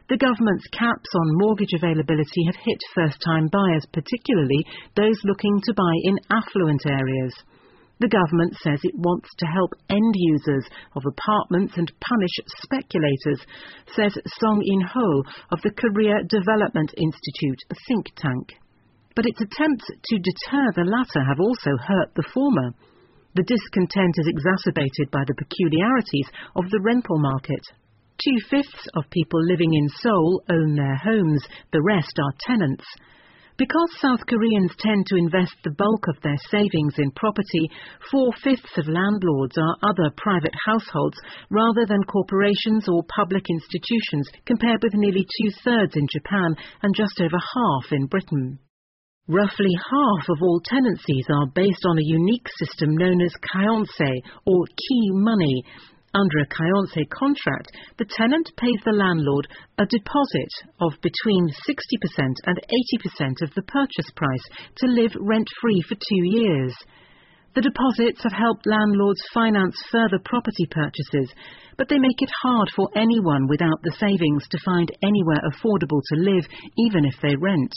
The government's caps on mortgage availability have hit first-time buyers, particularly those looking to buy in affluent areas. The government says it wants to help end users of apartments and punish speculators, says Song In-ho of the Korea Development Institute, a think tank. But its attempts to deter the latter have also hurt the former. The discontent is exacerbated by the peculiarities of the rental market. 2/5 of people living in Seoul own their homes, the rest are tenants. Because South Koreans tend to invest the bulk of their savings in property, 4/5 of landlords are other private households rather than corporations or public institutions, compared with nearly 2/3 in Japan and just over half in Britain. Roughly half of all tenancies are based on a unique system known as kyeonse, or key money. Under a kyeonse contract, the tenant pays the landlord a deposit of between 60% and 80% of the purchase price to live rent-free for 2 years. The deposits have helped landlords finance further property purchases, but they make it hard for anyone without the savings to find anywhere affordable to live, even if they rent.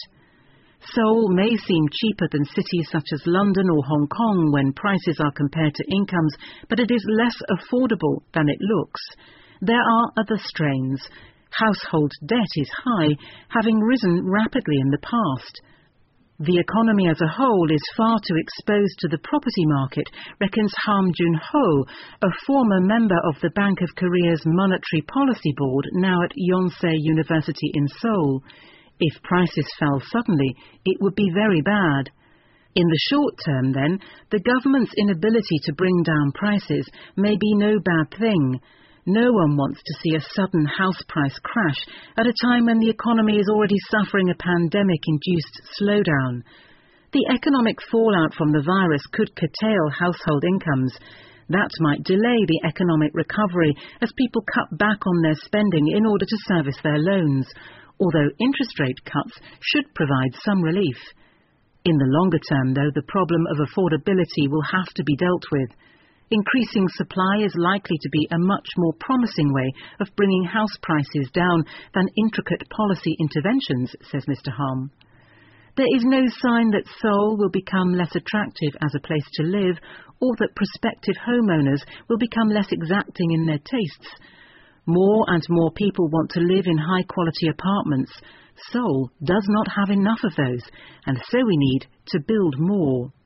Seoul may seem cheaper than cities such as London or Hong Kong when prices are compared to incomes, but it is less affordable than it looks. There are other strains. Household debt is high, having risen rapidly in the past. The economy as a whole is far too exposed to the property market, reckons Ham Jun-ho, a former member of the Bank of Korea's Monetary Policy Board, now at Yonsei University in Seoul. If prices fell suddenly, it would be very bad. In the short term, then, the government's inability to bring down prices may be no bad thing. No one wants to see a sudden house price crash at a time when the economy is already suffering a pandemic-induced slowdown. The economic fallout from the virus could curtail household incomes. That might delay the economic recovery as people cut back on their spending in order to service their loans, although interest rate cuts should provide some relief. In the longer term, though, the problem of affordability will have to be dealt with. Increasing supply is likely to be a much more promising way of bringing house prices down than intricate policy interventions, says Mr. Ham. There is no sign that Seoul will become less attractive as a place to live, or that prospective homeowners will become less exacting in their tastes. More and more people want to live in high-quality apartments. Seoul does not have enough of those, and so we need to build more.